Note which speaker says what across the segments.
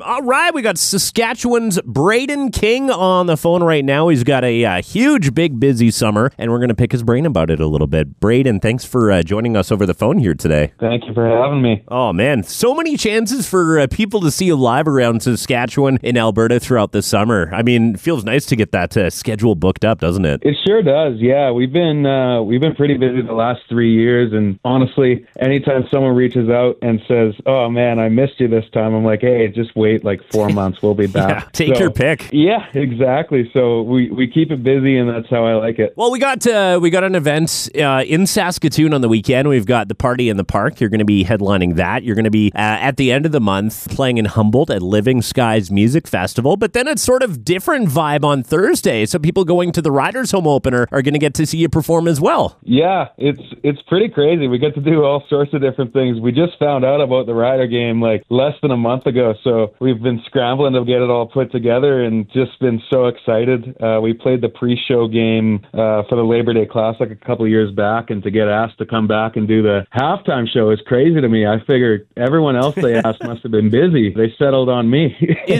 Speaker 1: All right, we got Saskatchewan's Braden King on the phone right now. He's got a huge, big, busy summer, and we're going to pick his brain about it a little bit. Braden, thanks for joining us over the phone here today.
Speaker 2: Thank you for having me.
Speaker 1: Oh, man. So many chances for people to see you live around Saskatchewan in Alberta throughout the summer. I mean, it feels nice to get that schedule booked up, doesn't it?
Speaker 2: It sure does, yeah. We've been pretty busy the last 3 years, and honestly, anytime someone reaches out and says, oh, man, I missed you this time, I'm like, hey, just wait like 4 months. We'll be back.
Speaker 1: Yeah, take your pick.
Speaker 2: Yeah, exactly. So we keep it busy, and that's how I like it.
Speaker 1: Well, we got an event in Saskatoon on the weekend. We've got the Party in the Park. You're going to be headlining that. You're going to be at the end of the month playing in Humboldt at Living Skies Music Festival. But then it's sort of different vibe on Thursday. So people going to the Riders Home Opener are going to get to see you perform as well.
Speaker 2: Yeah, it's pretty crazy. We get to do all sorts of different things. We just found out about the Rider game like less than a month ago. So we've been scrambling to get it all put together and just been so excited. We played the pre-show game for the Labor Day Classic a couple of years back, and to get asked to come back and do the halftime show is crazy to me. I figured everyone else they asked must have been busy. They settled on me.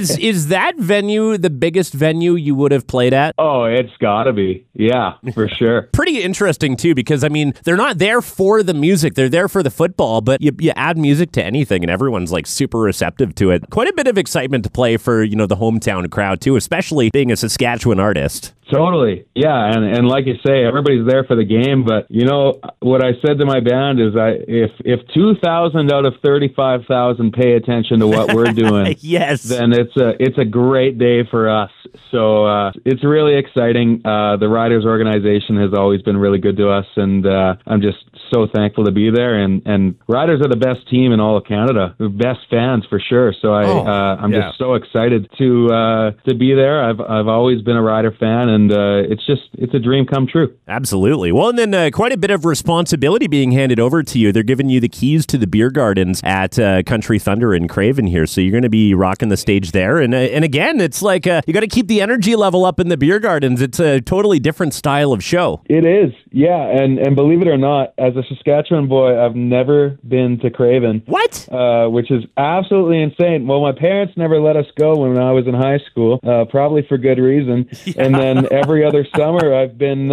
Speaker 1: Is that venue the biggest venue you would have played at?
Speaker 2: Oh, it's gotta be. Yeah, for sure.
Speaker 1: Pretty interesting too, because I mean, they're not there for the music, they're there for the football, but you add music to anything and everyone's like super receptive to it. Quite a bit of excitement to play for, the hometown crowd too, especially being a Saskatchewan artist.
Speaker 2: Totally. Yeah. And like you say, everybody's there for the game. But, what I said to my band is if 2,000 out of 35,000 pay attention to what we're doing,
Speaker 1: yes,
Speaker 2: then it's a great day for us. So it's really exciting. The Riders organization has always been really good to us, and I'm just so thankful to be there. And Riders are the best team in all of Canada, the best fans for sure. So I'm just so excited to be there. I've always been a Rider fan, and it's a dream come true.
Speaker 1: Absolutely. Well, and then quite a bit of responsibility being handed over to you. They're giving you the keys to the beer gardens at Country Thunder in Craven here, so you're going to be rocking the stage there. And again, it's like you got to keep the energy level up in the beer gardens. It's a totally different style of show.
Speaker 2: It is, yeah. And believe it or not, as a Saskatchewan boy, I've never been to Craven.
Speaker 1: What?
Speaker 2: Which is absolutely insane. Well, my parents never let us go when I was in high school, probably for good reason. Yeah. And then every other summer, I've been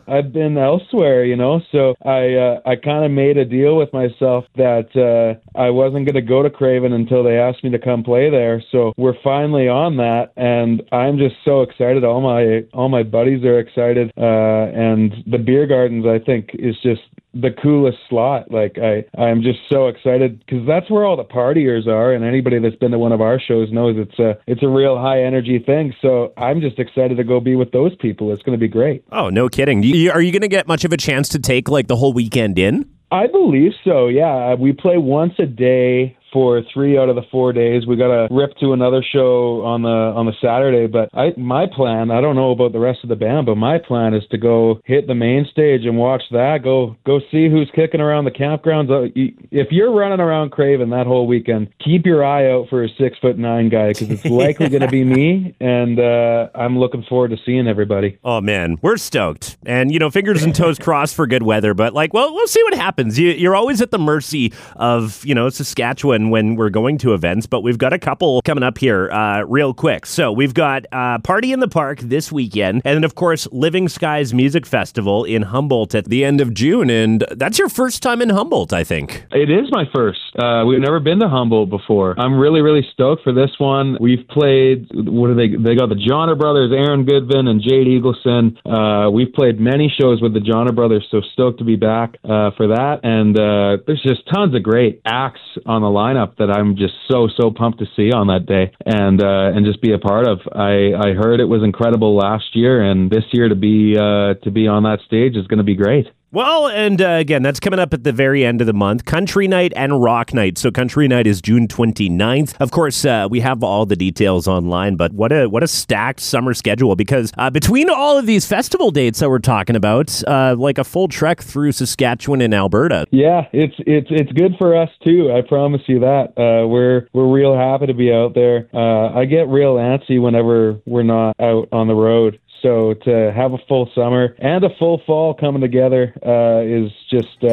Speaker 2: elsewhere, So I kind of made a deal with myself that I wasn't going to go to Craven until they asked me to come play there. So we're finally on that, and I'm just so excited. All my buddies are excited, and the beer gardens, I think, is just the coolest slot. Like I'm just so excited because that's where all the partiers are, and anybody that's been to one of our shows knows it's a real high energy thing. So I'm just excited to go be with those people. It's going to be great.
Speaker 1: Oh, no kidding. Are you going to get much of a chance to take like the whole weekend in?
Speaker 2: I believe so. Yeah, we play once a day for 3 out of the 4 days. We got to rip to another show on the Saturday, but my plan, I don't know about the rest of the band, but my plan is to go hit the main stage and watch that, go see who's kicking around the campgrounds. If you're running around Craven that whole weekend, keep your eye out for a 6'9" guy, because it's likely going to be me, and I'm looking forward to seeing everybody.
Speaker 1: Oh man, we're stoked. And fingers and toes crossed for good weather, but we'll see what happens. You're always at the mercy of, Saskatchewan when we're going to events, but we've got a couple coming up here real quick. So we've got Party in the Park this weekend, and then of course Living Skies Music Festival in Humboldt at the end of June, and that's your first time in Humboldt, I think.
Speaker 2: It is my first. We've never been to Humboldt before. I'm really, really stoked for this one. We've played, they got the Johnner Brothers, Aaron Goodvin and Jade Eagleson. We've played many shows with the Johnner Brothers, so stoked to be back for that. And there's just tons of great acts on the lineup that I'm just so pumped to see on that day and just be a part of. I heard it was incredible last year, and this year to be on that stage is going to be great.
Speaker 1: Well, and again, that's coming up at the very end of the month. Country Night and Rock Night. So Country Night is June 29th. Of course, we have all the details online, but what a stacked summer schedule, because between all of these festival dates that we're talking about, like a full trek through Saskatchewan and Alberta.
Speaker 2: Yeah, it's good for us too. I promise you that. We're real happy to be out there. I get real antsy whenever we're not out on the road. So to have a full summer and a full fall coming together is just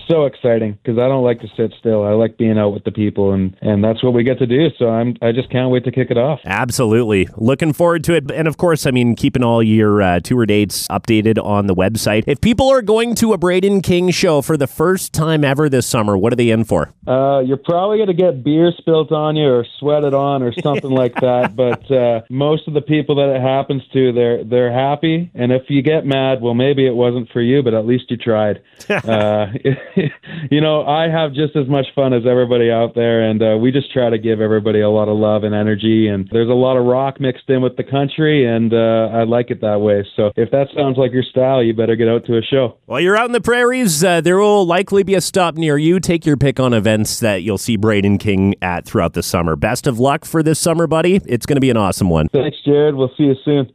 Speaker 2: so exciting because I don't like to sit still. I like being out with the people, and that's what we get to do. So I just can't wait to kick it off.
Speaker 1: Absolutely. Looking forward to it. And of course, I mean, keeping all your tour dates updated on the website. If people are going to a Braden King show for the first time ever this summer, what are they in for?
Speaker 2: You're probably going to get beer spilt on you or sweated on or something like that. But most of the people that it happens to, they're happy. And if you get mad, well, maybe it wasn't for you, but at least you tried. You know, I have just as much fun as everybody out there, and we just try to give everybody a lot of love and energy. And there's a lot of rock mixed in with the country, and I like it that way. So if that sounds like your style, you better get out to a show.
Speaker 1: While you're out in the prairies, there will likely be a stop near you. Take your pick on events that you'll see Braden King at throughout the summer. Best of luck for this summer, buddy. It's going to be an awesome one.
Speaker 2: Thanks, Jared. We'll see you soon.